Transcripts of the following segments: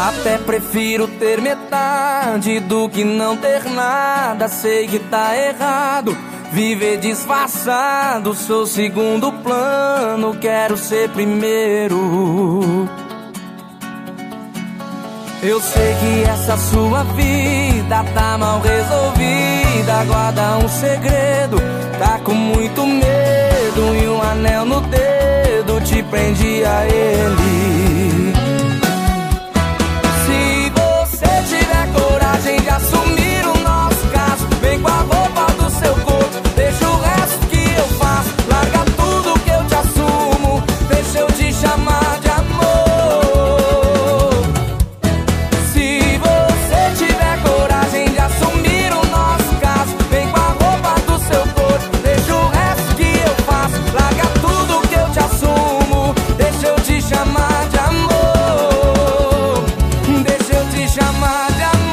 Até prefiro ter metade do que não ter nada. Sei que tá errado viver disfarçado. Sou segundo plano, quero ser primeiro. Eu sei que essa sua vida tá mal resolvida. Guarda um segredo, tá com muito medo. E um anel no dedo te prende a ele. Se você tiver coragem de assumir o nosso caso, vem com a roupa do seu corpo, deixa o resto que eu faço. Larga tudo que eu te assumo, deixa eu te chamar de amor. Se você tiver coragem de assumir o nosso caso, vem com a roupa do seu corpo, deixa o resto que eu faço. Larga tudo que eu te assumo, deixa eu te chamar de amor. Deixa eu te chamar de amor.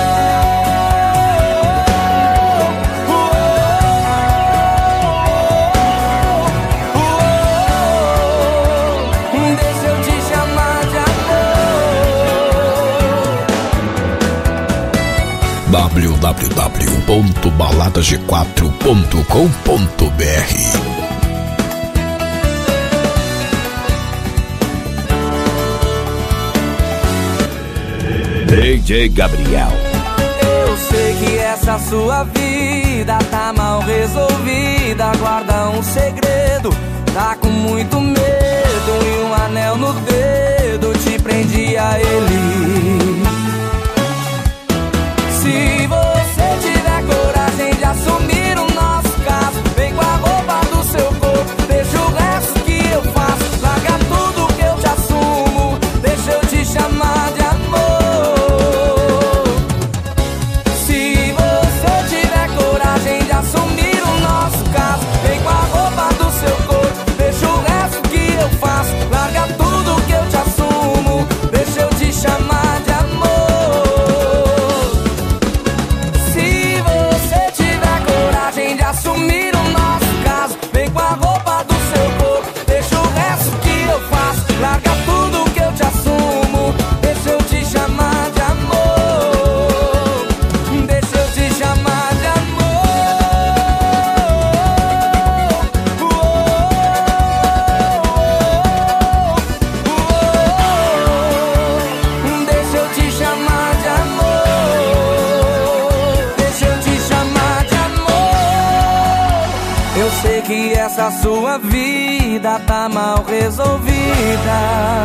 Deixa eu te chamar de amor. www.baladasg4.com.br. DJ Gabriel. Eu sei que essa sua vida tá mal resolvida. Guarda um segredo, tá com muito medo. E um anel no dedo te prende a ele. Se você tiver coragem de assumir o nosso caso, vem com a roupa do seu corpo, deixa o resto que eu faço. Larga tudo que eu te assumo, deixa eu te chamar de amor. Se você tiver coragem de assumir o nosso caso, vem com a roupa do seu corpo, deixa o resto que eu faço. Larga tudo que eu te assumo, deixa eu te chamar de amor. Se você tiver coragem de assumir o nosso caso, vem com a roupa do seu corpo, deixa o resto que eu faço. Larga tudo que eu te assumo, deixa eu te chamar de amor. Deixa eu te chamar de Deixa eu te chamar de amor. Deixa eu te chamar de amor. Eu sei que essa sua vida tá mal resolvida.